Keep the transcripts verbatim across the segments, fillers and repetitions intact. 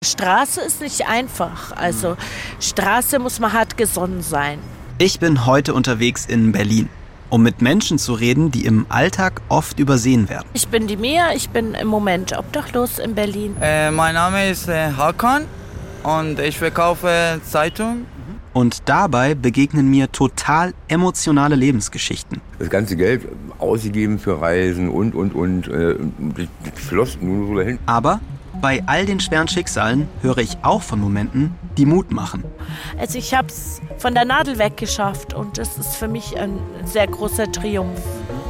Straße ist nicht einfach. Also Straße muss man hart gesonnen sein. Ich bin heute unterwegs in Berlin, um mit Menschen zu reden, die im Alltag oft übersehen werden. Ich bin die Mia, ich bin im Moment obdachlos in Berlin. Äh, mein Name ist äh, Hakan und ich verkaufe Zeitung. Und dabei begegnen mir total emotionale Lebensgeschichten. Das ganze Geld ausgegeben für Reisen und, und, und, äh, das floss nur so dahin. Aber bei all den schweren Schicksalen höre ich auch von Momenten, die Mut machen. Also ich habe es von der Nadel weggeschafft und das ist für mich ein sehr großer Triumph.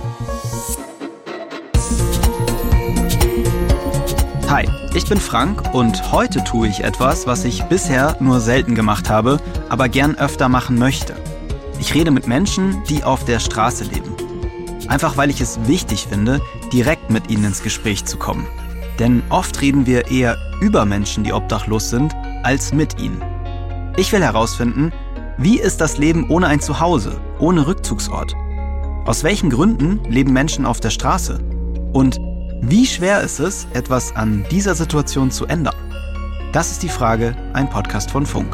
Hi, ich bin Frank und heute tue ich etwas, was ich bisher nur selten gemacht habe, aber gern öfter machen möchte. Ich rede mit Menschen, die auf der Straße leben. Einfach weil ich es wichtig finde, direkt mit ihnen ins Gespräch zu kommen. Denn oft reden wir eher über Menschen, die obdachlos sind, als mit ihnen. Ich will herausfinden, wie ist das Leben ohne ein Zuhause, ohne Rückzugsort? Aus welchen Gründen leben Menschen auf der Straße? Und wie schwer ist es, etwas an dieser Situation zu ändern? Das ist die Frage, ein Podcast von Funk.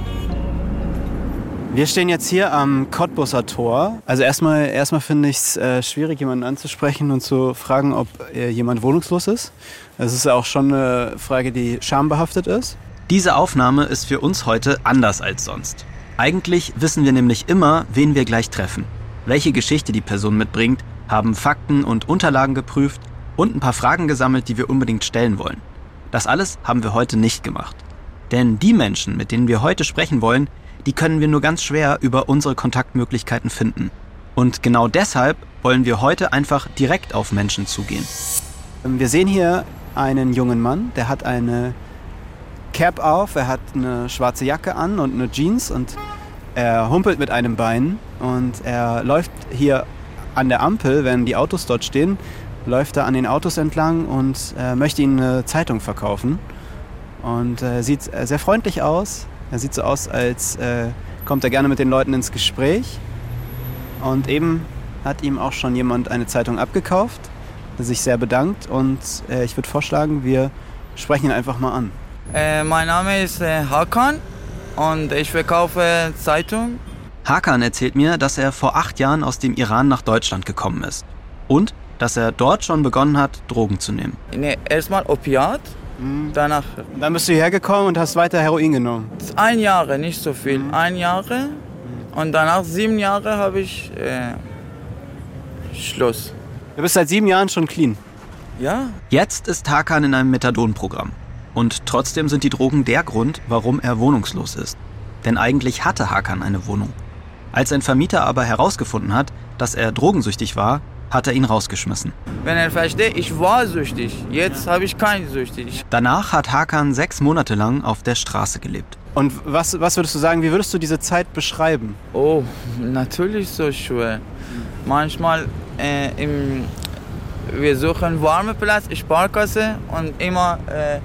Wir stehen jetzt hier am Cottbuser Tor. Also erstmal, erstmal finde ich es äh, schwierig, jemanden anzusprechen und zu fragen, ob äh, jemand wohnungslos ist. Das ist ja auch schon eine Frage, die schambehaftet ist. Diese Aufnahme ist für uns heute anders als sonst. Eigentlich wissen wir nämlich immer, wen wir gleich treffen. Welche Geschichte die Person mitbringt, haben Fakten und Unterlagen geprüft und ein paar Fragen gesammelt, die wir unbedingt stellen wollen. Das alles haben wir heute nicht gemacht. Denn die Menschen, mit denen wir heute sprechen wollen, die können wir nur ganz schwer über unsere Kontaktmöglichkeiten finden. Und genau deshalb wollen wir heute einfach direkt auf Menschen zugehen. Wir sehen hier einen jungen Mann, der hat eine Cap auf, er hat eine schwarze Jacke an und eine Jeans und er humpelt mit einem Bein und er läuft hier an der Ampel, wenn die Autos dort stehen, läuft er an den Autos entlang und äh, möchte ihnen eine Zeitung verkaufen. Und äh, sieht sehr freundlich aus. Er sieht so aus, als äh, kommt er gerne mit den Leuten ins Gespräch. Und eben hat ihm auch schon jemand eine Zeitung abgekauft, der sich sehr bedankt. Und äh, ich würde vorschlagen, wir sprechen ihn einfach mal an. Äh, mein Name ist äh, Hakan und ich verkaufe Zeitung. Hakan erzählt mir, dass er vor acht Jahren aus dem Iran nach Deutschland gekommen ist. Und dass er dort schon begonnen hat, Drogen zu nehmen. Nee, erstmal Opiat, mhm. danach... Dann bist du hierher gekommen und hast weiter Heroin genommen? Ein Jahr, nicht so viel. Mhm. Ein Jahr und danach sieben Jahre habe ich äh, Schluss. Du bist seit sieben Jahren schon clean? Ja. Jetzt ist Hakan in einem Methadon-Programm. Und trotzdem sind die Drogen der Grund, warum er wohnungslos ist. Denn eigentlich hatte Hakan eine Wohnung. Als ein Vermieter aber herausgefunden hat, dass er drogensüchtig war, hat er ihn rausgeschmissen. Wenn er versteht, ich war süchtig, jetzt habe ich keine süchtig. Danach hat Hakan sechs Monate lang auf der Straße gelebt. Und was, was würdest du sagen, wie würdest du diese Zeit beschreiben? Oh, natürlich so schwer. Manchmal äh, im, wir suchen warmen Platz, Sparkasse und immer äh,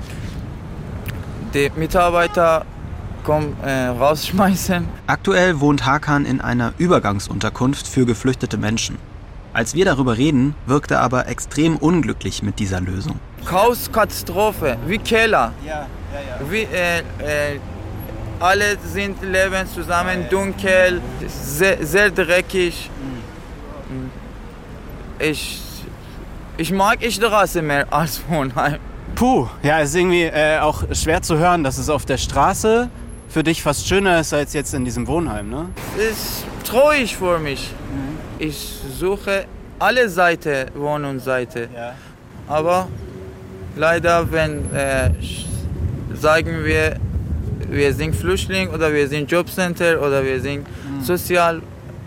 die Mitarbeiter kommen äh, rausschmeißen. Aktuell wohnt Hakan in einer Übergangsunterkunft für geflüchtete Menschen. Als wir darüber reden, wirkt er aber extrem unglücklich mit dieser Lösung. Chaos, Katastrophe, wie Keller. Ja, ja, ja. Wie, äh, äh, alle sind leben zusammen, ja, ja. Dunkel, sehr, sehr dreckig. Mhm. Ich, ich mag ich Straße mehr als Wohnheim. Puh, ja, es ist irgendwie äh, auch schwer zu hören, dass es auf der Straße für dich fast schöner ist als jetzt in diesem Wohnheim, ne? Es ist traurig für mich. Mhm. Ich suche alle Seiten, Wohnungsseite. Ja. Aber leider, wenn äh, sagen wir, wir sind Flüchtling oder wir sind Jobcenter oder wir sind mhm. Sozialhilfe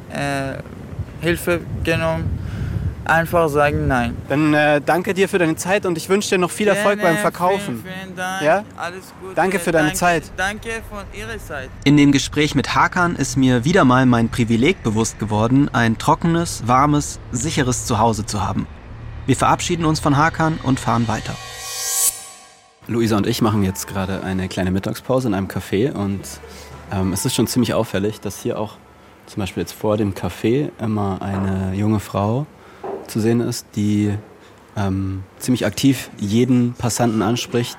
äh, genommen, einfach sagen nein. Dann äh, danke dir für deine Zeit und ich wünsche dir noch viel Gerne, Erfolg beim Verkaufen. Vielen, vielen Dank. Ja? Alles Gute. Danke für deine danke, Zeit. Danke von Ihrer Zeit. In dem Gespräch mit Hakan ist mir wieder mal mein Privileg bewusst geworden, ein trockenes, warmes, sicheres Zuhause zu haben. Wir verabschieden uns von Hakan und fahren weiter. Luisa und ich machen jetzt gerade eine kleine Mittagspause in einem Café und ähm, es ist schon ziemlich auffällig, dass hier auch zum Beispiel jetzt vor dem Café immer eine junge Frau zu sehen ist, die ähm, ziemlich aktiv jeden Passanten anspricht,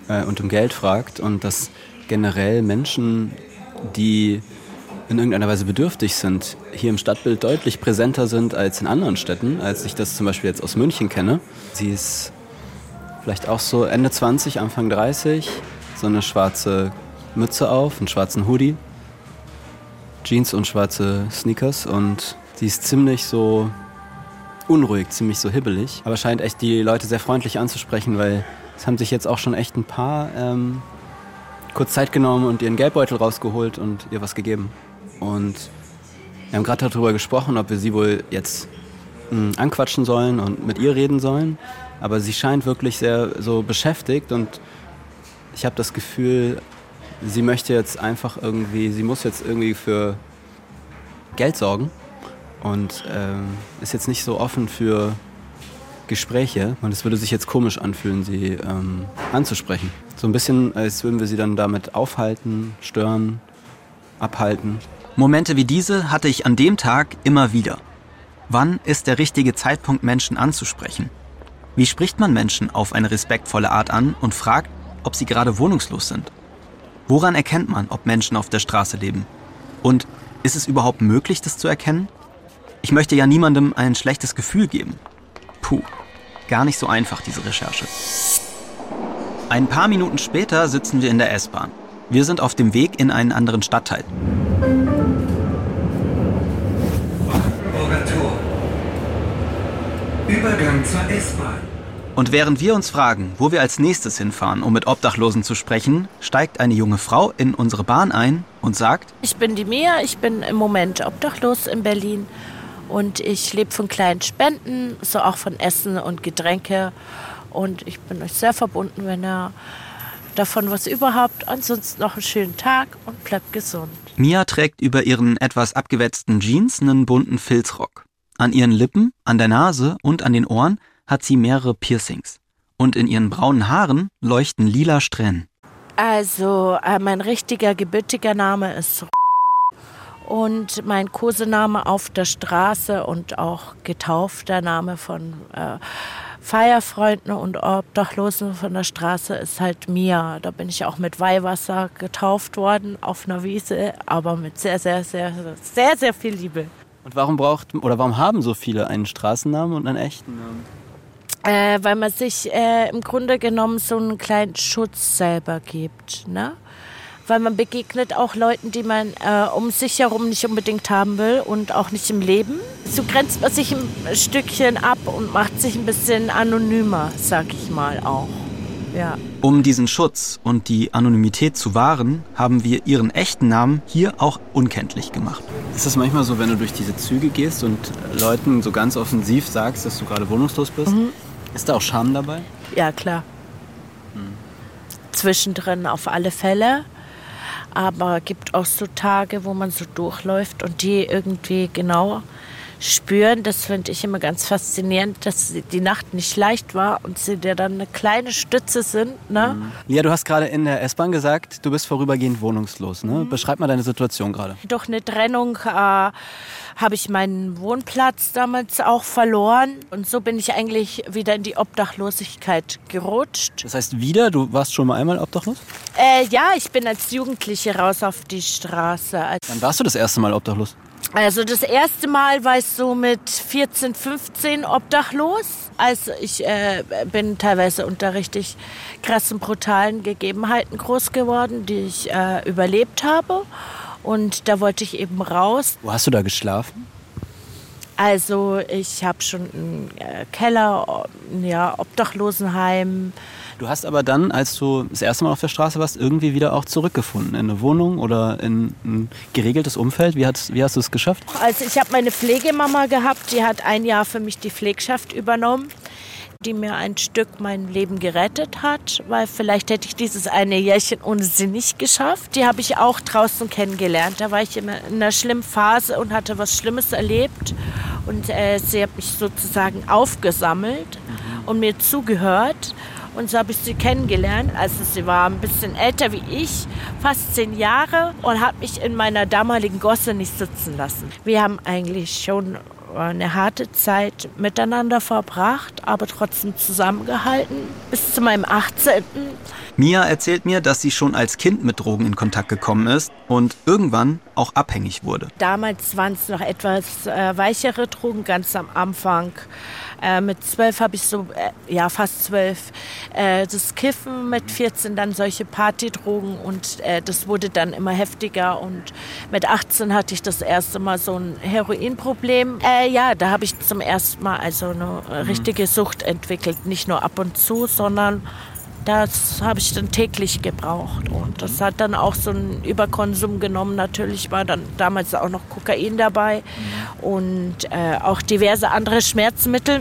äh, und um Geld fragt und dass generell Menschen, die in irgendeiner Weise bedürftig sind, hier im Stadtbild deutlich präsenter sind als in anderen Städten, als ich das zum Beispiel jetzt aus München kenne. Sie ist vielleicht auch so Ende zwanzig, Anfang dreißig, so eine schwarze Mütze auf, einen schwarzen Hoodie, Jeans und schwarze Sneakers und sie ist ziemlich so unruhig, ziemlich so hibbelig, aber scheint echt die Leute sehr freundlich anzusprechen, weil es haben sich jetzt auch schon echt ein paar ähm, kurz Zeit genommen und ihren Geldbeutel rausgeholt und ihr was gegeben. Und wir haben gerade darüber gesprochen, ob wir sie wohl jetzt mh, anquatschen sollen und mit ihr reden sollen, aber sie scheint wirklich sehr so beschäftigt und ich habe das Gefühl, sie möchte jetzt einfach irgendwie, sie muss jetzt irgendwie für Geld sorgen und ähm, ist jetzt nicht so offen für Gespräche. Und es würde sich jetzt komisch anfühlen, sie ähm, anzusprechen. So ein bisschen, als würden wir sie dann damit aufhalten, stören, abhalten. Momente wie diese hatte ich an dem Tag immer wieder. Wann ist der richtige Zeitpunkt, Menschen anzusprechen? Wie spricht man Menschen auf eine respektvolle Art an und fragt, ob sie gerade wohnungslos sind? Woran erkennt man, ob Menschen auf der Straße leben? Und ist es überhaupt möglich, das zu erkennen? Ich möchte ja niemandem ein schlechtes Gefühl geben. Puh, gar nicht so einfach, diese Recherche. Ein paar Minuten später sitzen wir in der S-Bahn. Wir sind auf dem Weg in einen anderen Stadtteil. Brandenburger Tor. Übergang zur S-Bahn. Und während wir uns fragen, wo wir als nächstes hinfahren, um mit Obdachlosen zu sprechen, steigt eine junge Frau in unsere Bahn ein und sagt: Ich bin die Mia, ich bin im Moment obdachlos in Berlin und ich lebe von kleinen Spenden, so auch von Essen und Getränke und ich bin euch sehr verbunden, wenn ihr davon was überhaupt. Ansonsten noch einen schönen Tag und bleibt gesund. Mia trägt über ihren etwas abgewetzten Jeans einen bunten Filzrock. An ihren Lippen, an der Nase und an den Ohren hat sie mehrere Piercings. Und in ihren braunen Haaren leuchten lila Strähnen. Also, äh, mein richtiger gebürtiger Name ist und mein Kosename auf der Straße und auch getaufter Name von äh, Feierfreunden und Obdachlosen von der Straße ist halt Mia. Da bin ich auch mit Weihwasser getauft worden auf einer Wiese, aber mit sehr, sehr, sehr, sehr, sehr viel Liebe. Und warum braucht oder warum haben so viele einen Straßennamen und einen echten Namen? Äh, weil man sich äh, im Grunde genommen so einen kleinen Schutz selber gibt, ne? Weil man begegnet auch Leuten, die man äh, um sich herum nicht unbedingt haben will und auch nicht im Leben. So grenzt man sich ein Stückchen ab und macht sich ein bisschen anonymer, sag ich mal auch. Ja. Um diesen Schutz und die Anonymität zu wahren, haben wir ihren echten Namen hier auch unkenntlich gemacht. Ist das manchmal so, wenn du durch diese Züge gehst und Leuten so ganz offensiv sagst, dass du gerade wohnungslos bist? Mhm. Ist da auch Scham dabei? Ja, klar. Mhm. Zwischendrin auf alle Fälle. Aber es gibt auch so Tage, wo man so durchläuft und die irgendwie genau spüren. Das finde ich immer ganz faszinierend, dass die Nacht nicht leicht war und sie dir dann eine kleine Stütze sind. Ne? Mhm. Lia, du hast gerade in der S-Bahn gesagt, du bist vorübergehend wohnungslos. Ne? Mhm. Beschreib mal deine Situation gerade. Durch eine Trennung äh, habe ich meinen Wohnplatz damals auch verloren. Und so bin ich eigentlich wieder in die Obdachlosigkeit gerutscht. Das heißt wieder? Du warst schon mal einmal obdachlos? Äh, ja, ich bin als Jugendliche raus auf die Straße. Wann warst du das erste Mal obdachlos? Also das erste Mal war ich so mit vierzehn, fünfzehn obdachlos. Also ich äh, bin teilweise unter richtig krassen, brutalen Gegebenheiten groß geworden, die ich äh, überlebt habe. Und da wollte ich eben raus. Wo hast du da geschlafen? Also ich habe schon einen äh, Keller, ja, Obdachlosenheim. Du hast aber dann, als du das erste Mal auf der Straße warst, irgendwie wieder auch zurückgefunden in eine Wohnung oder in ein geregeltes Umfeld. Wie, hat, wie hast du es geschafft? Also ich habe meine Pflegemama gehabt, die hat ein Jahr für mich die Pflegschaft übernommen, die mir ein Stück mein Leben gerettet hat, weil vielleicht hätte ich dieses eine Jährchen ohne sie nicht geschafft. Die habe ich auch draußen kennengelernt. Da war ich in einer schlimmen Phase und hatte was Schlimmes erlebt. Und äh, sie hat mich sozusagen aufgesammelt mhm. und mir zugehört. Und so habe ich sie kennengelernt. Also sie war ein bisschen älter wie ich, fast zehn Jahre und hat mich in meiner damaligen Gosse nicht sitzen lassen. Wir haben eigentlich schon eine harte Zeit miteinander verbracht, aber trotzdem zusammengehalten. Bis zu meinem achtzehnten Mia erzählt mir, dass sie schon als Kind mit Drogen in Kontakt gekommen ist und irgendwann auch abhängig wurde. Damals waren es noch etwas äh, weichere Drogen, ganz am Anfang. Äh, mit zwölf habe ich so, äh, ja fast zwölf, äh, das Kiffen, mit vierzehn dann solche Partydrogen und äh, das wurde dann immer heftiger und mit achtzehn hatte ich das erste Mal so ein Heroinproblem. Äh, ja, da habe ich zum ersten Mal also eine richtige Sucht entwickelt, nicht nur ab und zu, sondern das habe ich dann täglich gebraucht und das hat dann auch so einen Überkonsum genommen. Natürlich war dann damals auch noch Kokain dabei und äh, auch diverse andere Schmerzmittel.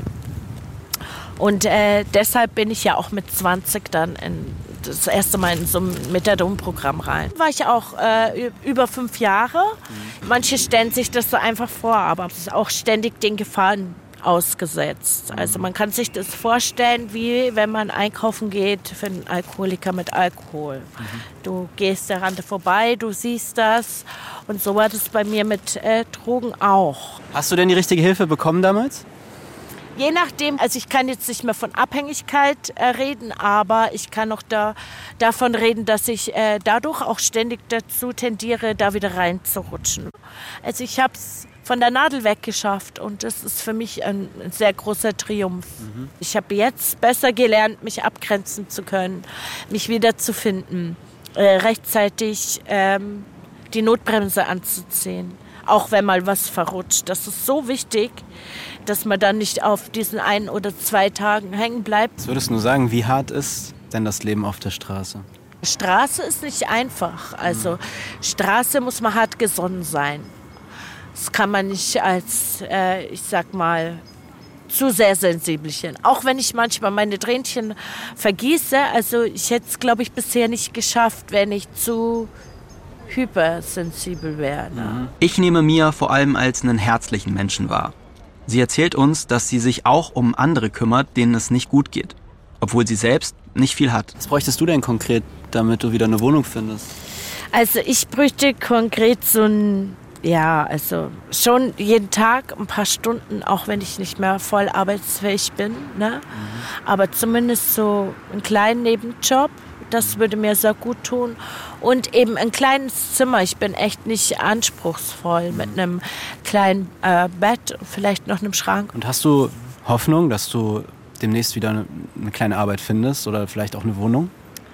Und äh, deshalb bin ich ja auch mit zwanzig dann in, das erste Mal in so ein Methadon-Programm rein. War ich auch äh, über fünf Jahre. Manche stellen sich das so einfach vor, aber es ist auch ständig den Gefahren ausgesetzt. Also man kann sich das vorstellen, wie wenn man einkaufen geht für einen Alkoholiker mit Alkohol. Mhm. Du gehst der Rande vorbei, du siehst das und so war das bei mir mit äh, Drogen auch. Hast du denn die richtige Hilfe bekommen damals? Je nachdem, also ich kann jetzt nicht mehr von Abhängigkeit äh, reden, aber ich kann auch da, davon reden, dass ich äh, dadurch auch ständig dazu tendiere, da wieder reinzurutschen. Also ich habe es von der Nadel weggeschafft und das ist für mich ein sehr großer Triumph. Mhm. Ich habe jetzt besser gelernt, mich abgrenzen zu können, mich wiederzufinden, äh, rechtzeitig ähm, die Notbremse anzuziehen, auch wenn mal was verrutscht. Das ist so wichtig, dass man dann nicht auf diesen ein oder zwei Tagen hängen bleibt. Was würdest du nur sagen, wie hart ist denn das Leben auf der Straße? Straße ist nicht einfach. Also Straße muss man hart gesonnen sein. Das kann man nicht als, äh, ich sag mal, zu sehr sensibelchen. Auch wenn ich manchmal meine Tränchen vergieße. Also ich hätte es, glaube ich, bisher nicht geschafft, wenn ich zu hypersensibel wäre. Ne? Ich nehme Mia vor allem als einen herzlichen Menschen wahr. Sie erzählt uns, dass sie sich auch um andere kümmert, denen es nicht gut geht. Obwohl sie selbst nicht viel hat. Was bräuchtest du denn konkret, damit du wieder eine Wohnung findest? Also ich bräuchte konkret so ein... Ja, also schon jeden Tag ein paar Stunden, auch wenn ich nicht mehr voll arbeitsfähig bin. Ne? Mhm. Aber zumindest so einen kleinen Nebenjob, das würde mir sehr gut tun. Und eben ein kleines Zimmer. Ich bin echt nicht anspruchsvoll mit einem kleinen äh, Bett und vielleicht noch einem Schrank. Und hast du Hoffnung, dass du demnächst wieder eine, eine kleine Arbeit findest oder vielleicht auch eine Wohnung?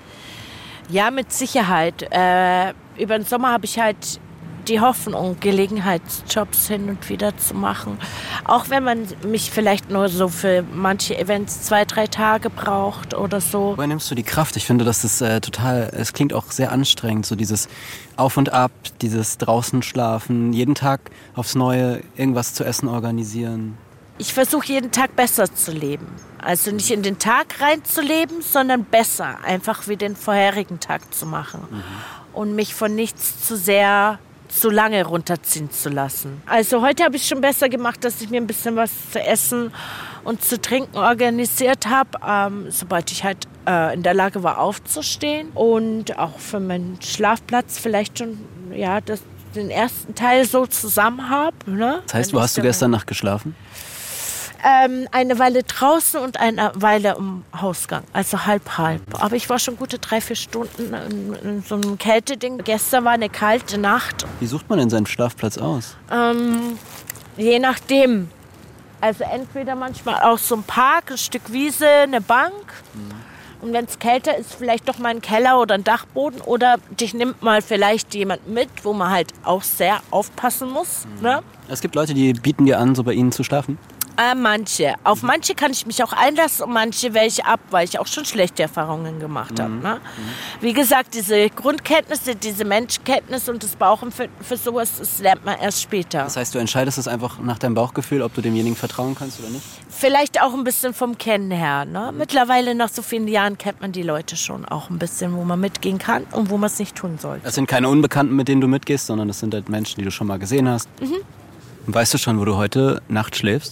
Ja, mit Sicherheit. Äh, über den Sommer habe ich halt die Hoffnung, Gelegenheitsjobs hin und wieder zu machen. Auch wenn man mich vielleicht nur so für manche Events zwei, drei Tage braucht oder so. Woher nimmst du die Kraft? Ich finde, das ist äh, total, es klingt auch sehr anstrengend, so dieses Auf und Ab, dieses draußen schlafen, jeden Tag aufs Neue irgendwas zu essen organisieren. Ich versuche jeden Tag besser zu leben. Also nicht in den Tag reinzuleben, sondern besser, einfach wie den vorherigen Tag zu machen. Mhm. Und mich von nichts zu sehr zu lange runterziehen zu lassen. Also heute habe ich schon besser gemacht, dass ich mir ein bisschen was zu essen und zu trinken organisiert habe, ähm, sobald ich halt äh, in der Lage war aufzustehen und auch für meinen Schlafplatz vielleicht schon ja, das, den ersten Teil so zusammen habe. Ne? Das heißt, wo hast du gestern Nacht geschlafen? Ähm, eine Weile draußen und eine Weile im Hausgang, also halb halb. Aber ich war schon gute drei, vier Stunden in, in so einem Kälteding. Gestern war eine kalte Nacht. Wie sucht man denn seinen Schlafplatz aus? Ähm, je nachdem. Also entweder manchmal auch so ein Park, ein Stück Wiese, eine Bank. Mhm. Und wenn es kälter ist, vielleicht doch mal ein Keller oder ein Dachboden. Oder dich nimmt mal vielleicht jemand mit, wo man halt auch sehr aufpassen muss. Mhm. Ne? Es gibt Leute, die bieten dir an, so bei ihnen zu schlafen? Äh, manche. Auf manche kann ich mich auch einlassen und manche wähle ich ab, weil ich auch schon schlechte Erfahrungen gemacht habe. Mhm. Ne? Mhm. Wie gesagt, diese Grundkenntnisse, diese Menschkenntnis und das Bauchen für, für sowas, das lernt man erst später. Das heißt, du entscheidest es einfach nach deinem Bauchgefühl, ob du demjenigen vertrauen kannst oder nicht? Vielleicht auch ein bisschen vom Kennen her. Ne? Mhm. Mittlerweile, nach so vielen Jahren, kennt man die Leute schon auch ein bisschen, wo man mitgehen kann und wo man es nicht tun sollte. Das sind keine Unbekannten, mit denen du mitgehst, sondern das sind halt Menschen, die du schon mal gesehen hast. Mhm. Und weißt du schon, wo du heute Nacht schläfst?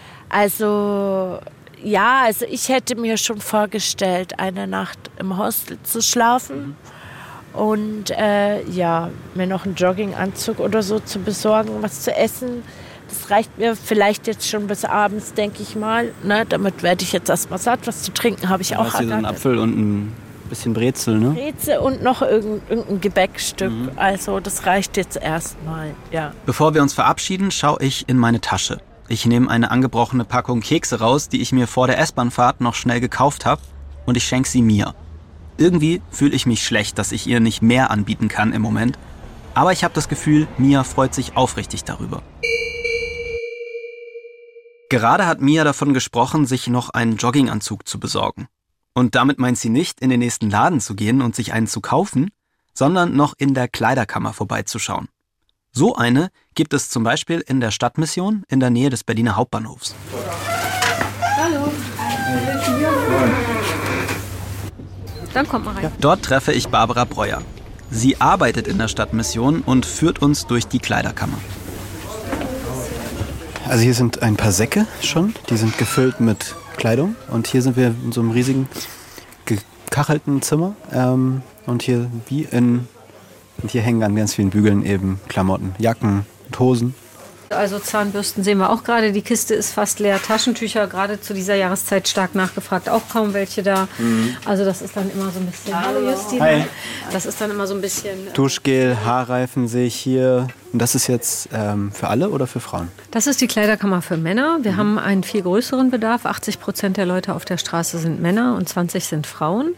Also, ja, also ich hätte mir schon vorgestellt, eine Nacht im Hostel zu schlafen und äh, ja, mir noch einen Jogginganzug oder so zu besorgen, was zu essen. Das reicht mir vielleicht jetzt schon bis abends, denke ich mal. Ne? Damit werde ich jetzt erstmal satt. Was zu trinken habe ich ja, auch. Hast du so einen Apfel und ein Bisschen Brezel, ne? Brezel und noch irgendein, irgendein Gebäckstück. Mhm. Also das reicht jetzt erstmal, ja. Bevor wir uns verabschieden, schaue ich in meine Tasche. Ich nehme eine angebrochene Packung Kekse raus, die ich mir vor der S-Bahn-Fahrt noch schnell gekauft habe, und ich schenke sie mir. Irgendwie fühle ich mich schlecht, dass ich ihr nicht mehr anbieten kann im Moment. Aber ich habe das Gefühl, Mia freut sich aufrichtig darüber. Gerade hat Mia davon gesprochen, sich noch einen Jogginganzug zu besorgen. Und damit meint sie nicht, in den nächsten Laden zu gehen und sich einen zu kaufen, sondern noch in der Kleiderkammer vorbeizuschauen. So eine gibt es zum Beispiel in der Stadtmission in der Nähe des Berliner Hauptbahnhofs. Hallo. Dann kommt mal rein. Ja. Dort treffe ich Barbara Breuer. Sie arbeitet in der Stadtmission und führt uns durch die Kleiderkammer. Also hier sind ein paar Säcke schon, die sind gefüllt mit Kleidung. Und hier sind wir in so einem riesigen gekachelten Zimmer. Ähm, und hier wie in und hier hängen an ganz vielen Bügeln eben Klamotten, Jacken und Hosen. Also Zahnbürsten sehen wir auch gerade. Die Kiste ist fast leer. Taschentücher, gerade zu dieser Jahreszeit stark nachgefragt. Auch kaum welche da. Mhm. Also das ist dann immer so ein bisschen... Hallo Justina. Hi. Das ist dann immer so ein bisschen... Duschgel, Haarreifen sehe ich hier. Und das ist jetzt ähm, für alle oder für Frauen? Das ist die Kleiderkammer für Männer. Wir mhm. haben einen viel größeren Bedarf. achtzig Prozent der Leute auf der Straße sind Männer und zwanzig sind Frauen.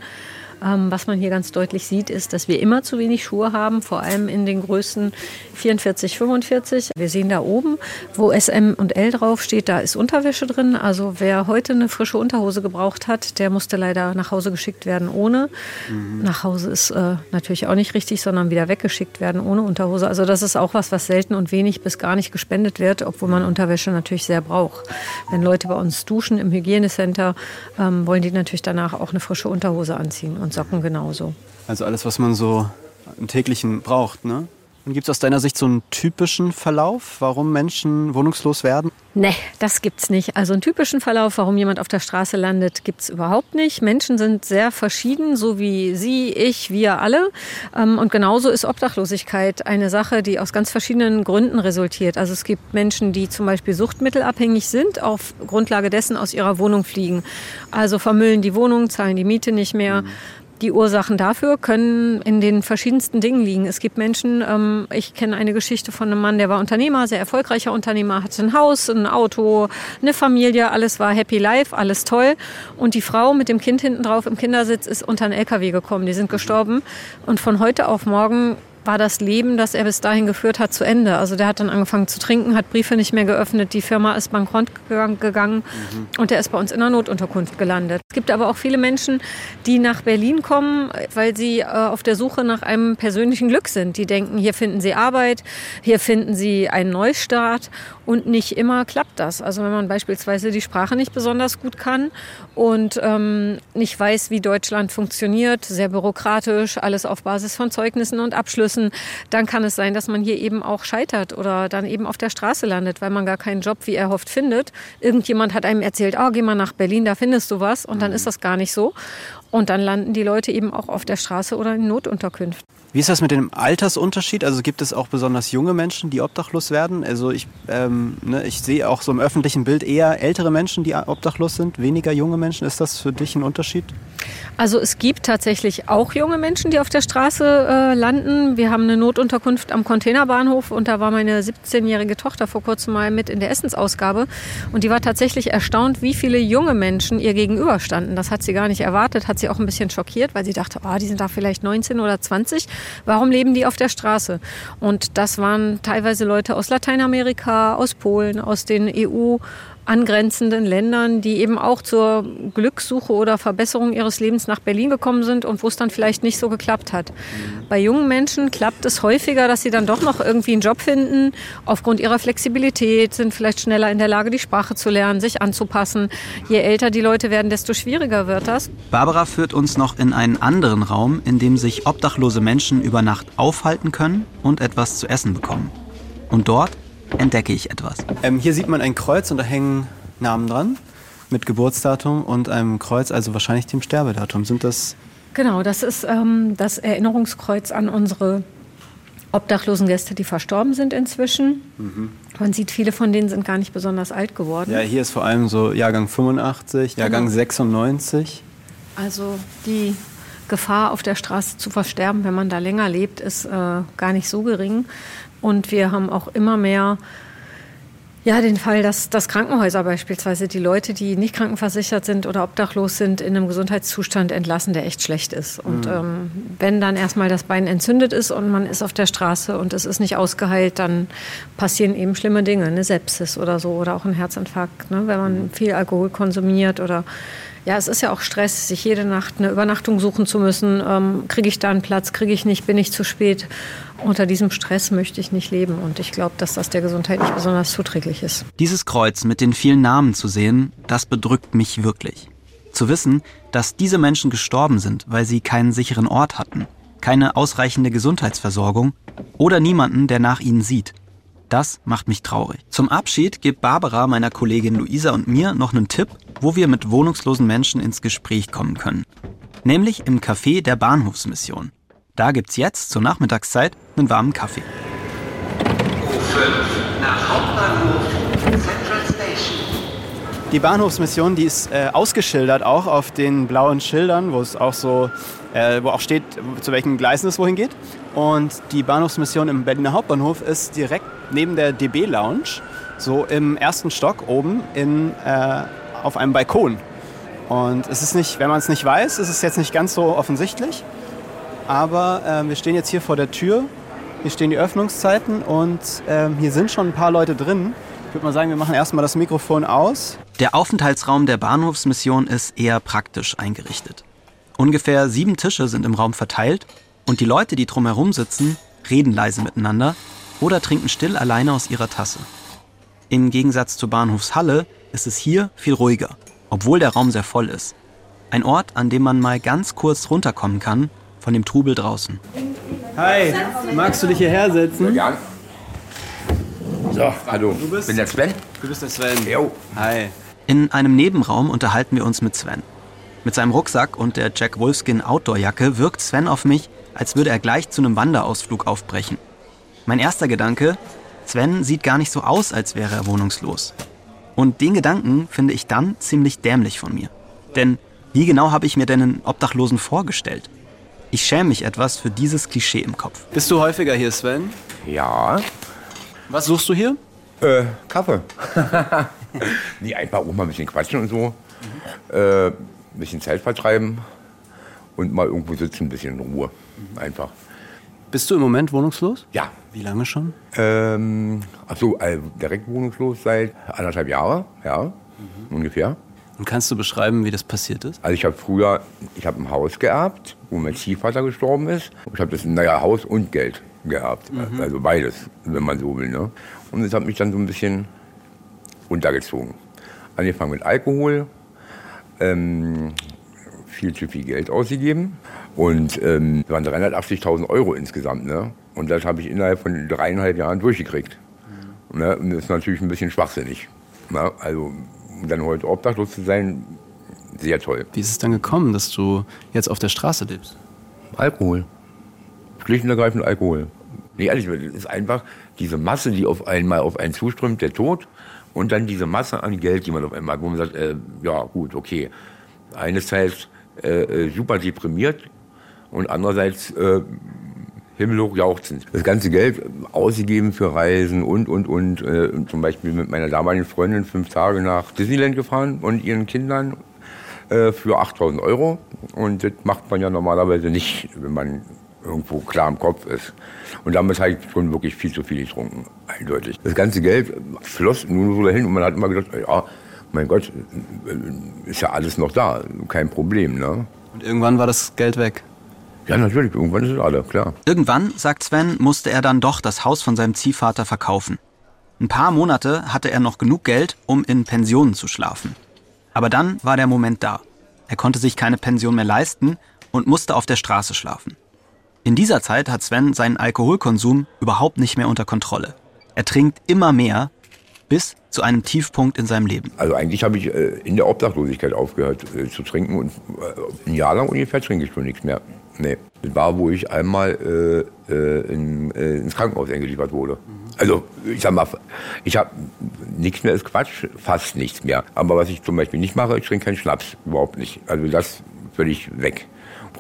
Was man hier ganz deutlich sieht, ist, dass wir immer zu wenig Schuhe haben, vor allem in den Größen vierundvierzig, fünfundvierzig. Wir sehen da oben, wo S M und L draufsteht, da ist Unterwäsche drin. Also wer heute eine frische Unterhose gebraucht hat, der musste leider nach Hause geschickt werden ohne. Mhm. Nach Hause ist äh, natürlich auch nicht richtig, sondern wieder weggeschickt werden ohne Unterhose. Also das ist auch was, was selten und wenig bis gar nicht gespendet wird, obwohl man Unterwäsche natürlich sehr braucht. Wenn Leute bei uns duschen im Hygienecenter, ähm, wollen die natürlich danach auch eine frische Unterhose anziehen. Und Socken genauso. Also alles, was man so im täglichen braucht, ne? Und gibt es aus deiner Sicht so einen typischen Verlauf, warum Menschen wohnungslos werden? Nee, das gibt's nicht. Also einen typischen Verlauf, warum jemand auf der Straße landet, gibt's überhaupt nicht. Menschen sind sehr verschieden, so wie Sie, ich, wir alle. Und genauso ist Obdachlosigkeit eine Sache, die aus ganz verschiedenen Gründen resultiert. Also es gibt Menschen, die zum Beispiel suchtmittelabhängig sind, auf Grundlage dessen aus ihrer Wohnung fliegen. Also vermüllen die Wohnung, zahlen die Miete nicht mehr. Mhm. Die Ursachen dafür können in den verschiedensten Dingen liegen. Es gibt Menschen, ähm, ich kenne eine Geschichte von einem Mann, der war Unternehmer, sehr erfolgreicher Unternehmer, hatte ein Haus, ein Auto, eine Familie, alles war happy life, alles toll. Und die Frau mit dem Kind hinten drauf im Kindersitz ist unter einen L K W gekommen, die sind gestorben. Und von heute auf morgen war das Leben, das er bis dahin geführt hat, zu Ende. Also der hat dann angefangen zu trinken, hat Briefe nicht mehr geöffnet, die Firma ist bankrott gegangen mhm. und der ist bei uns in der Notunterkunft gelandet. Es gibt aber auch viele Menschen, die nach Berlin kommen, weil sie äh, auf der Suche nach einem persönlichen Glück sind. Die denken, hier finden sie Arbeit, hier finden sie einen Neustart und nicht immer klappt das. Also wenn man beispielsweise die Sprache nicht besonders gut kann und ähm, nicht weiß, wie Deutschland funktioniert, sehr bürokratisch, alles auf Basis von Zeugnissen und Abschlüssen, dann kann es sein, dass man hier eben auch scheitert oder dann eben auf der Straße landet, weil man gar keinen Job wie erhofft findet. Irgendjemand hat einem erzählt, oh, geh mal nach Berlin, da findest du was. Und dann ist das gar nicht so. Und dann landen die Leute eben auch auf der Straße oder in Notunterkünften. Wie ist das mit dem Altersunterschied? Also gibt es auch besonders junge Menschen, die obdachlos werden? Also ich, ähm, ne, ich sehe auch so im öffentlichen Bild eher ältere Menschen, die obdachlos sind, weniger junge Menschen. Ist das für dich ein Unterschied? Also es gibt tatsächlich auch junge Menschen, die auf der Straße äh, landen. Wir haben eine Notunterkunft am Containerbahnhof und da war meine siebzehnjährige Tochter vor kurzem mal mit in der Essensausgabe. Und die war tatsächlich erstaunt, wie viele junge Menschen ihr gegenüberstanden. Das hat sie gar nicht erwartet, hat sie auch ein bisschen schockiert, weil sie dachte, oh, die sind da vielleicht neunzehn oder zwanzig. Warum leben die auf der Straße? Und das waren teilweise Leute aus Lateinamerika, aus Polen, aus den E U angrenzenden Ländern, die eben auch zur Glückssuche oder Verbesserung ihres Lebens nach Berlin gekommen sind und wo es dann vielleicht nicht so geklappt hat. Bei jungen Menschen klappt es häufiger, dass sie dann doch noch irgendwie einen Job finden, aufgrund ihrer Flexibilität, sind vielleicht schneller in der Lage, die Sprache zu lernen, sich anzupassen. Je älter die Leute werden, desto schwieriger wird das. Barbara führt uns noch in einen anderen Raum, in dem sich obdachlose Menschen über Nacht aufhalten können und etwas zu essen bekommen. Und dort entdecke ich etwas. Ähm, hier sieht man ein Kreuz und da hängen Namen dran mit Geburtsdatum und einem Kreuz, also wahrscheinlich dem Sterbedatum. Sind das... Genau, das ist ähm, das Erinnerungskreuz an unsere obdachlosen Gäste, die verstorben sind inzwischen. Mhm. Man sieht, viele von denen sind gar nicht besonders alt geworden. Ja, hier ist vor allem so Jahrgang fünfundachtzig, Jahrgang genau. sechsundneunzig. Also die Gefahr, auf der Straße zu versterben, wenn man da länger lebt, ist äh, gar nicht so gering. Und wir haben auch immer mehr ja, den Fall, dass, dass Krankenhäuser beispielsweise die Leute, die nicht krankenversichert sind oder obdachlos sind, in einem Gesundheitszustand entlassen, der echt schlecht ist. Und mhm. ähm, wenn dann erstmal das Bein entzündet ist und man ist auf der Straße und es ist nicht ausgeheilt, dann passieren eben schlimme Dinge, eine Sepsis oder so oder auch ein Herzinfarkt, ne, wenn man viel Alkohol konsumiert oder ja, es ist ja auch Stress, sich jede Nacht eine Übernachtung suchen zu müssen. Ähm, kriege ich da einen Platz, kriege ich nicht, bin ich zu spät? Unter diesem Stress möchte ich nicht leben. Und ich glaube, dass das der Gesundheit nicht besonders zuträglich ist. Dieses Kreuz mit den vielen Namen zu sehen, das bedrückt mich wirklich. Zu wissen, dass diese Menschen gestorben sind, weil sie keinen sicheren Ort hatten, keine ausreichende Gesundheitsversorgung oder niemanden, der nach ihnen sieht. Das macht mich traurig. Zum Abschied gibt Barbara meiner Kollegin Luisa und mir noch einen Tipp, wo wir mit wohnungslosen Menschen ins Gespräch kommen können. Nämlich im Café der Bahnhofsmission. Da gibt's jetzt zur Nachmittagszeit einen warmen Kaffee. U fünf nach Hauptbahnhof Central Station. Die Bahnhofsmission, die ist äh, ausgeschildert auch auf den blauen Schildern, wo es auch so, äh, wo auch steht, zu welchen Gleisen es wohin geht. Und die Bahnhofsmission im Berliner Hauptbahnhof ist direkt neben der D B Lounge, so im ersten Stock oben in, äh, auf einem Balkon. Und es ist nicht, wenn man es nicht weiß, ist es jetzt nicht ganz so offensichtlich. Aber äh, wir stehen jetzt hier vor der Tür, hier stehen die Öffnungszeiten und äh, hier sind schon ein paar Leute drin. Ich würde mal sagen, wir machen erstmal das Mikrofon aus. Der Aufenthaltsraum der Bahnhofsmission ist eher praktisch eingerichtet. Ungefähr sieben Tische sind im Raum verteilt und die Leute, die drumherum sitzen, reden leise miteinander oder trinken still alleine aus ihrer Tasse. Im Gegensatz zur Bahnhofshalle ist es hier viel ruhiger, obwohl der Raum sehr voll ist. Ein Ort, an dem man mal ganz kurz runterkommen kann von dem Trubel draußen. Hi, magst du dich hierher setzen? Ja. So, hallo. Du bist? Bin der Sven. Du bist der Sven. Jo. Hi. In einem Nebenraum unterhalten wir uns mit Sven. Mit seinem Rucksack und der Jack Wolfskin Outdoor-Jacke wirkt Sven auf mich, als würde er gleich zu einem Wanderausflug aufbrechen. Mein erster Gedanke, Sven sieht gar nicht so aus, als wäre er wohnungslos. Und den Gedanken finde ich dann ziemlich dämlich von mir. Denn wie genau habe ich mir denn einen Obdachlosen vorgestellt? Ich schäme mich etwas für dieses Klischee im Kopf. Bist du häufiger hier, Sven? Ja. Was suchst du hier? Äh, Kaffee. Nee, einfach auch mal ein bisschen quatschen und so. Mhm. Äh, ein bisschen Zeit vertreiben und mal irgendwo sitzen, ein bisschen in Ruhe. Mhm. Einfach. Bist du im Moment wohnungslos? Ja. Wie lange schon? Ähm, achso, also direkt wohnungslos seit anderthalb Jahren, ja, mhm. ungefähr. Und kannst du beschreiben, wie das passiert ist? Also ich habe früher, ich habe ein Haus geerbt, wo mein Ziehvater gestorben ist. Ich habe das, naja, Haus und Geld geerbt, mhm. also beides, wenn man so will. Ne? Und das hat mich dann so ein bisschen runtergezogen. Angefangen mit Alkohol, ähm, viel zu viel Geld ausgegeben und ähm, das waren dreihundertachtzigtausend Euro insgesamt. Ne? Und das habe ich innerhalb von dreieinhalb Jahren durchgekriegt. Mhm. Ne? Und das ist natürlich ein bisschen schwachsinnig. Ne? Also dann heute obdachlos zu sein, sehr toll. Wie ist es dann gekommen, dass du jetzt auf der Straße lebst? Alkohol. Schlicht und ergreifend Alkohol. Nee, ehrlich, es ist einfach diese Masse, die auf einmal auf einen zuströmt, der Tod, und dann diese Masse an Geld, die man auf einmal hat, wo man sagt, äh, ja gut, okay. Einerseits äh, super deprimiert und andererseits äh, himmelhoch jauchzend. Das ganze Geld ausgegeben für Reisen und, und, und. Äh, zum Beispiel mit meiner damaligen Freundin fünf Tage nach Disneyland gefahren und ihren Kindern äh, für achttausend Euro. Und das macht man ja normalerweise nicht, wenn man irgendwo klar im Kopf ist. Und damit habe ich schon wirklich viel zu viel getrunken, eindeutig. Das ganze Geld floss nur so dahin und man hat immer gedacht, ja, mein Gott, ist ja alles noch da, kein Problem, ne? Und irgendwann war das Geld weg? Ja, natürlich, irgendwann ist es alle, klar. Irgendwann, sagt Sven, musste er dann doch das Haus von seinem Ziehvater verkaufen. Ein paar Monate hatte er noch genug Geld, um in Pensionen zu schlafen. Aber dann war der Moment da. Er konnte sich keine Pension mehr leisten und musste auf der Straße schlafen. In dieser Zeit hat Sven seinen Alkoholkonsum überhaupt nicht mehr unter Kontrolle. Er trinkt immer mehr, bis zu einem Tiefpunkt in seinem Leben. Also eigentlich habe ich äh, in der Obdachlosigkeit aufgehört äh, zu trinken und äh, ein Jahr lang ungefähr trinke ich schon nichts mehr. Nee, das war, wo ich einmal äh, äh, in, äh, ins Krankenhaus eingeliefert wurde. Also ich sag mal, ich habe nichts mehr ist Quatsch, fast nichts mehr. Aber was ich zum Beispiel nicht mache, ich trinke keinen Schnaps, überhaupt nicht. Also das völlig weg.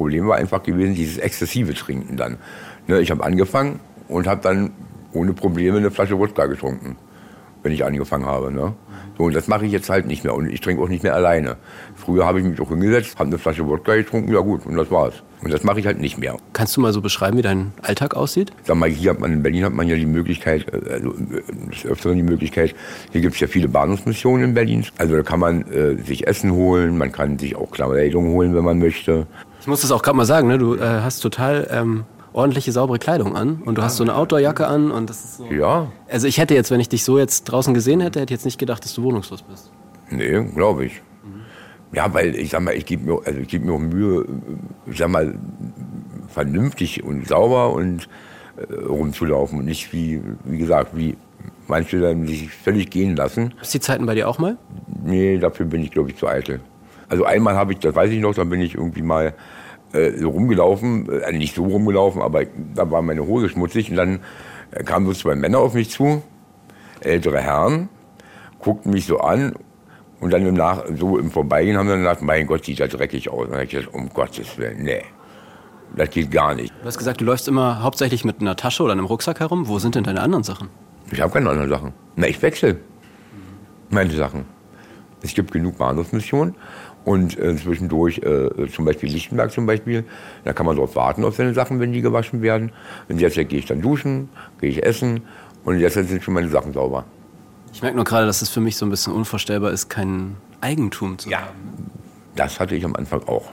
Problem war einfach gewesen, dieses exzessive Trinken dann. Ne, ich habe angefangen und habe dann ohne Probleme eine Flasche Wodka getrunken, wenn ich angefangen habe. Ne? So, und das mache ich jetzt halt nicht mehr und ich trinke auch nicht mehr alleine. Früher habe ich mich auch hingesetzt, habe eine Flasche Wodka getrunken, ja gut, und das war's. Und das mache ich halt nicht mehr. Kannst du mal so beschreiben, wie dein Alltag aussieht? Sag mal, hier hat man in Berlin hat man ja die Möglichkeit, also des Öfteren die Möglichkeit, hier gibt es ja viele Bahnhofsmissionen in Berlin. Also da kann man äh, sich Essen holen, man kann sich auch Kleidung holen, wenn man möchte. Ich muss das auch gerade mal sagen, ne? Du äh, hast total ähm, ordentliche, saubere Kleidung an und du hast so eine Outdoor-Jacke an und das ist so... Ja. Also ich hätte jetzt, wenn ich dich so jetzt draußen gesehen hätte, hätte ich jetzt nicht gedacht, dass du wohnungslos bist. Nee, glaube ich. Mhm. Ja, weil ich sag mal, ich gebe mir, also ich gebe mir auch Mühe, ich sag mal, vernünftig und sauber und äh, rumzulaufen und nicht wie, wie gesagt, wie manche dann sich völlig gehen lassen. Ist die Zeiten bei dir auch mal? Nee, dafür bin ich, glaube ich, zu eitel. Also einmal habe ich, das weiß ich noch, da bin ich irgendwie mal äh, so rumgelaufen, äh, nicht so rumgelaufen, aber da war meine Hose schmutzig und dann äh, kamen so zwei Männer auf mich zu, ältere Herren, guckten mich so an und dann im Nach so im Vorbeigehen haben dann gesagt, mein Gott, sieht das dreckig aus. Und dann habe ich gesagt, um Gottes Willen, nee. Das geht gar nicht. Du hast gesagt, du läufst immer hauptsächlich mit einer Tasche oder einem Rucksack herum. Wo sind denn deine anderen Sachen? Ich habe keine anderen Sachen. Na, ich wechsle meine Sachen. Es gibt genug Bahnhofsmissionen und äh, zwischendurch, äh, zum Beispiel Lichtenberg zum Beispiel, da kann man drauf warten auf seine Sachen, wenn die gewaschen werden. Und jetzt gehe ich dann duschen, gehe ich essen und jetzt sind schon meine Sachen sauber. Ich merke nur gerade, dass es für mich so ein bisschen unvorstellbar ist, kein Eigentum zu ja, haben. Das hatte ich am Anfang auch.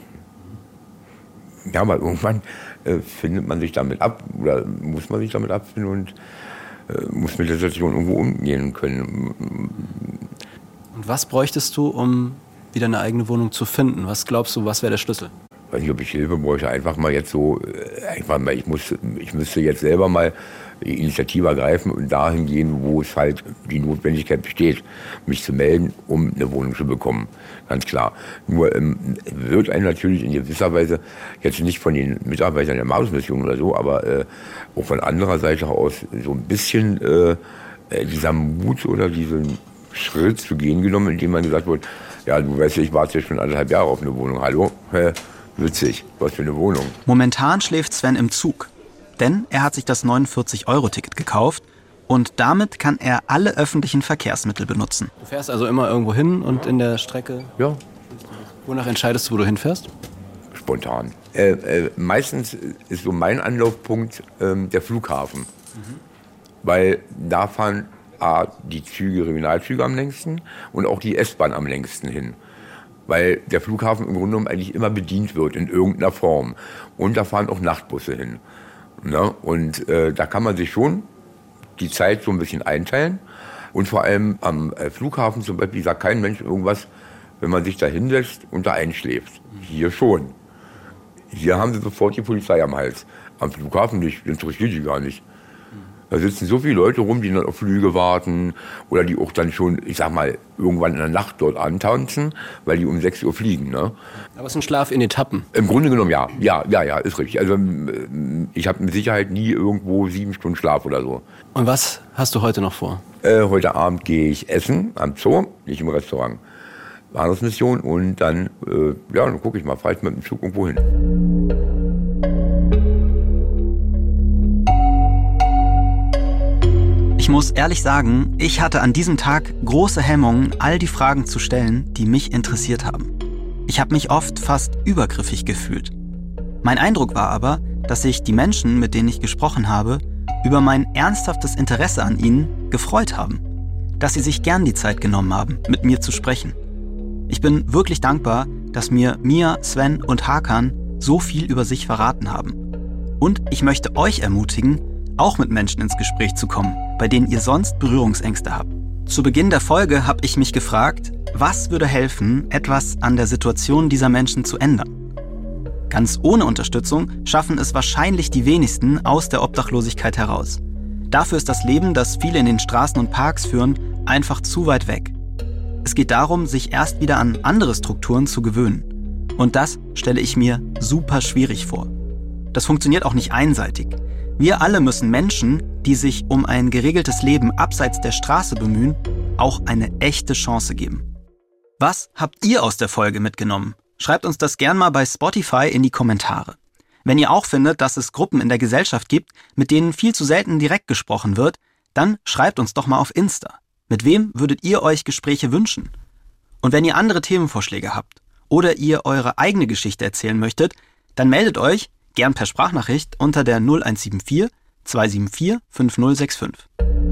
Ja, aber irgendwann äh, findet man sich damit ab oder muss man sich damit abfinden und äh, muss mit der Situation irgendwo umgehen können. Und was bräuchtest du, um wieder eine eigene Wohnung zu finden? Was glaubst du, was wäre der Schlüssel? Ich weiß nicht, ob ich Hilfe bräuchte. Einfach mal jetzt so, äh, einfach mal, ich, muss, ich müsste jetzt selber mal die Initiative ergreifen und dahin gehen, wo es halt die Notwendigkeit besteht, mich zu melden, um eine Wohnung zu bekommen. Ganz klar. Nur ähm, wird einem natürlich in gewisser Weise, jetzt nicht von den Mitarbeitern der Bahnhofsmission oder so, aber äh, auch von anderer Seite aus so ein bisschen äh, dieser Mut oder diesen Schritt zu gehen genommen, indem man gesagt wird, ja, du weißt ja, ich warte jetzt schon anderthalb Jahre auf eine Wohnung. Hallo? Äh, witzig. Was für eine Wohnung. Momentan schläft Sven im Zug. Denn er hat sich das neunundvierzig Euro Ticket gekauft und damit kann er alle öffentlichen Verkehrsmittel benutzen. Du fährst also immer irgendwo hin und in der Strecke? Ja. Wonach entscheidest du, wo du hinfährst? Spontan. Äh, äh, meistens ist so mein Anlaufpunkt ähm, der Flughafen. Mhm. Weil da fahren A, die Züge, Regionalzüge am längsten und auch die S-Bahn am längsten hin. Weil der Flughafen im Grunde genommen eigentlich immer bedient wird in irgendeiner Form. Und da fahren auch Nachtbusse hin. Ne? Und äh, da kann man sich schon die Zeit so ein bisschen einteilen. Und vor allem am äh, Flughafen zum Beispiel sagt kein Mensch irgendwas, wenn man sich da hinsetzt und da einschläft. Hier schon. Hier haben sie sofort die Polizei am Hals. Am Flughafen nicht, interessiert die gar nicht. Da sitzen so viele Leute rum, die dann auf Flüge warten oder die auch dann schon, ich sag mal, irgendwann in der Nacht dort antanzen, weil die um sechs Uhr fliegen. Ne? Aber es ist ein Schlaf in Etappen. Im Grunde genommen ja, ja, ja, ja, ist richtig. Also ich habe mit Sicherheit nie irgendwo sieben Stunden Schlaf oder so. Und was hast du heute noch vor? Äh, heute Abend gehe ich essen am Zoo, nicht im Restaurant. Bahnhofsmission und dann, äh, ja, dann gucke ich mal, fahre ich mit dem Zug irgendwo hin. Ich muss ehrlich sagen, ich hatte an diesem Tag große Hemmungen, all die Fragen zu stellen, die mich interessiert haben. Ich habe mich oft fast übergriffig gefühlt. Mein Eindruck war aber, dass sich die Menschen, mit denen ich gesprochen habe, über mein ernsthaftes Interesse an ihnen gefreut haben. Dass sie sich gern die Zeit genommen haben, mit mir zu sprechen. Ich bin wirklich dankbar, dass mir Mia, Sven und Hakan so viel über sich verraten haben. Und ich möchte euch ermutigen, auch mit Menschen ins Gespräch zu kommen, bei denen ihr sonst Berührungsängste habt. Zu Beginn der Folge habe ich mich gefragt, was würde helfen, etwas an der Situation dieser Menschen zu ändern? Ganz ohne Unterstützung schaffen es wahrscheinlich die wenigsten aus der Obdachlosigkeit heraus. Dafür ist das Leben, das viele in den Straßen und Parks führen, einfach zu weit weg. Es geht darum, sich erst wieder an andere Strukturen zu gewöhnen. Und das stelle ich mir super schwierig vor. Das funktioniert auch nicht einseitig. Wir alle müssen Menschen, die sich um ein geregeltes Leben abseits der Straße bemühen, auch eine echte Chance geben. Was habt ihr aus der Folge mitgenommen? schreibt uns das gern mal bei Spotify in die Kommentare. Wenn ihr auch findet, dass es Gruppen in der Gesellschaft gibt, mit denen viel zu selten direkt gesprochen wird, dann schreibt uns doch mal auf Insta. Mit wem würdet ihr euch Gespräche wünschen? Und wenn ihr andere Themenvorschläge habt oder ihr eure eigene Geschichte erzählen möchtet, dann meldet euch, gern per Sprachnachricht, unter der null eins sieben vier, zwei sieben vier, fünf null sechs fünf.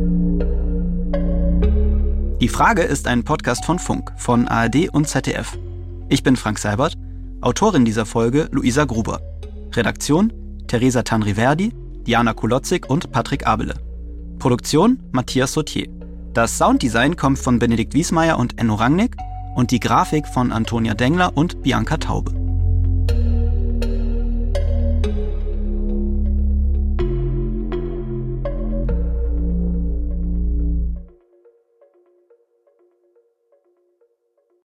Die Frage ist ein Podcast von Funk, von A R D und Z D F. Ich bin Frank Seibert, Autorin dieser Folge Luisa Gruber. Redaktion Theresa Tanriverdi, Diana Kulotzig und Patrick Abele. Produktion Matthias Sautier. Das Sounddesign kommt von Benedikt Wiesmeier und Enno Rangnick und die Grafik von Antonia Dengler und Bianca Taube.